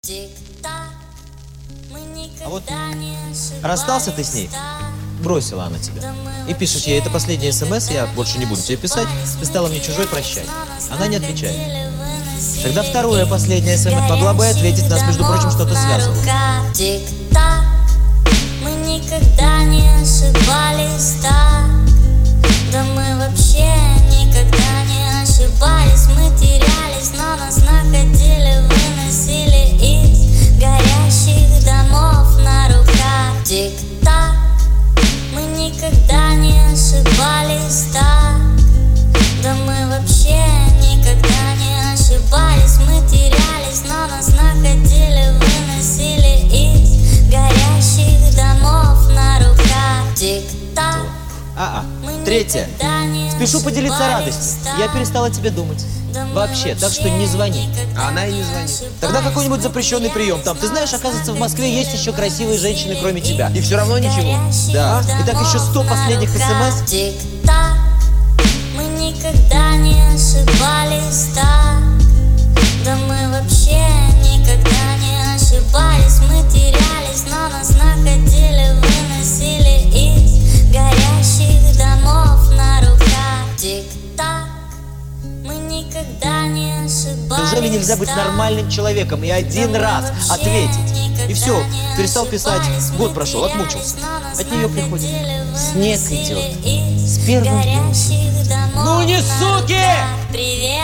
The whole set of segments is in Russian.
А вот расстался ты с ней, бросила она тебя. И пишешь ей: это последний смс, я больше не буду тебе писать, ты стала мне чужой, прощай. Она не отвечает. Тогда второе, последнее смс могла бы ответить, нас, между прочим, что-то связывало. Тик-так, мы никогда не ошибались так. Да мы вообще никогда не ошибались. Мы терялись, но нас находили, выносили из горящих домов на руках. Тик-так, мы никогда не ошибались так. Да мы вообще никогда не ошибались. Мы терялись, но нас находили, выносили из горящих домов на руках. Тик-так. Третье. Спешу поделиться радостью. Я перестала тебе думать. Вообще, так что не звони. А она и не звонит. Тогда какой-нибудь запрещенный прием. Там, ты знаешь, оказывается, в Москве есть еще красивые женщины, кроме тебя. И все равно ничего. Да. И так еще 100 последних смс. Тик-так, мы никогда не ошибались так. Да мы вообще никогда не ошибались. Мы терялись, но нас находили, выносили из горящих домов на руках. Тик-так, мы никогда не ошибались. Неужели нельзя быть нормальным человеком и один раз ответить? И все, перестал писать, год прошел, отмучился. От нее приходит: снег идет с первым днем. Ну не суки! Привет,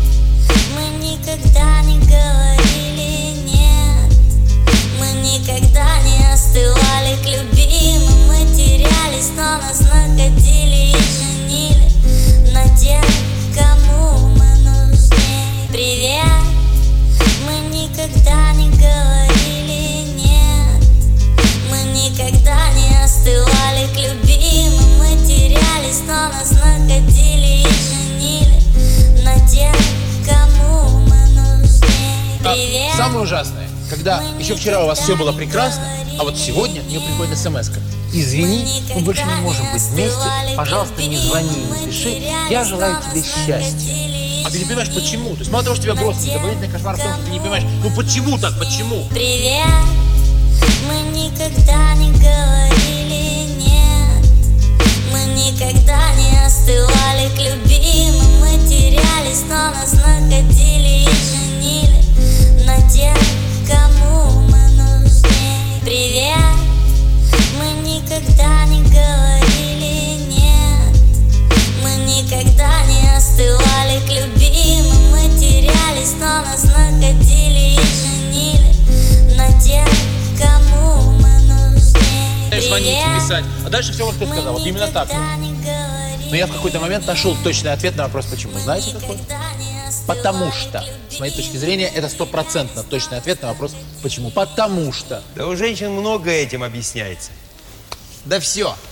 мы никогда не говорили нет. Мы никогда не остывали к любимым. Мы терялись, но нас находили и женили на тех, кому мы нужнее. Привет, мы никогда не говорили нет. Мы никогда не остывали к любимым. Мы терялись, но нас находили и женили на тех, кому мы нужнее. Привет. Самое ужасное, когда еще вчера у вас все было прекрасно, а вот сегодня мне приходит смс-ка: извини, мы больше не можем быть вместе, пожалуйста, не звони, не пиши, я желаю тебе счастья. А ты не понимаешь, почему? То есть мало того, что тебя бросили, дополнительный кошмар в том, что ты не понимаешь, ну почему так, почему? Привет, мы никогда не говорили нет. Мы никогда не остывали к любимым. Мы терялись, но нас находили и женили на тех, кому мы нужнее. Привет, мы никогда не говорили нет. Мы никогда не остывали к любимым. Мы терялись, но нас находили и женили на тех, кому мы нужнее. Звонить, писать. А дальше все, как ты сказал, вот именно так. Но я в какой-то момент нашел точный ответ на вопрос, почему. Знаете какой? Потому что, с моей точки зрения, это 100% точный ответ на вопрос, почему. Потому что. Да у женщин много этим объясняется. Да все.